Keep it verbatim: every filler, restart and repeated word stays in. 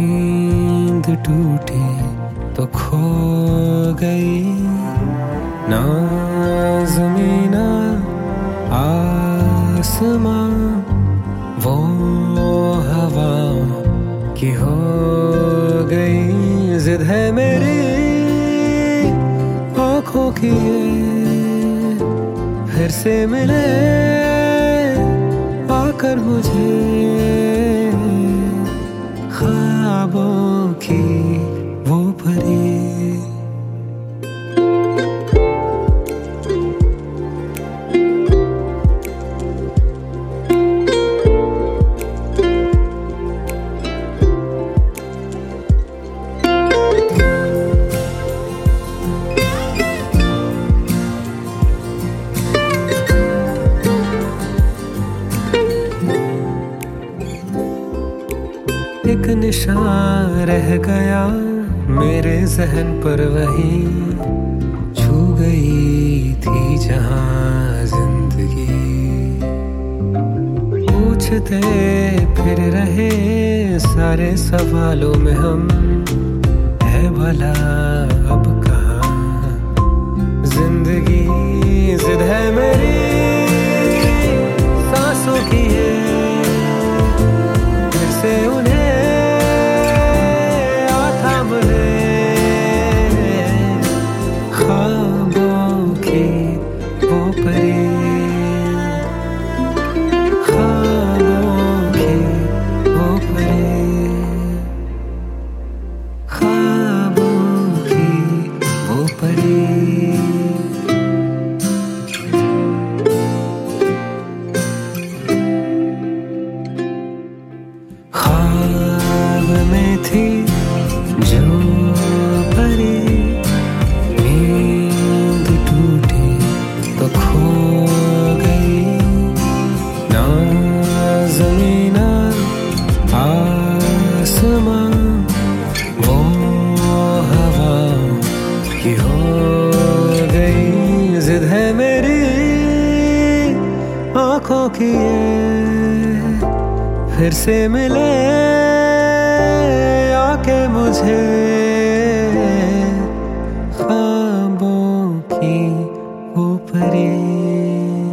नींद टूटी तो खो गई, ना ज़मीन ना आसमां वो हवा की हो गई। जिद है मेरी आँखों की ये फिर से मिले आकर मुझे, ख्वाबों की वो परी। एक निशान रह गया मेरे जहन पर, वही छू गई थी जहां जिंदगी। पूछते फिर रहे सारे सवालों में हम, है भला अब कहाँ जिंदगी। जिद है मेरी सांसों की है फिर से उन्हें ख्वाबों की वो परी, ख्वाबों की वो परी, ख्वाबों की वो परी। ख्वाब में थी जो परी, नींद टूटी तो खो गई, ना ज़मीन ना आसमां वो हवा की हो गई। जिद है मेरी आँखों की ये फिर से मिले आके मुझे, ख्वाबों की वो परी।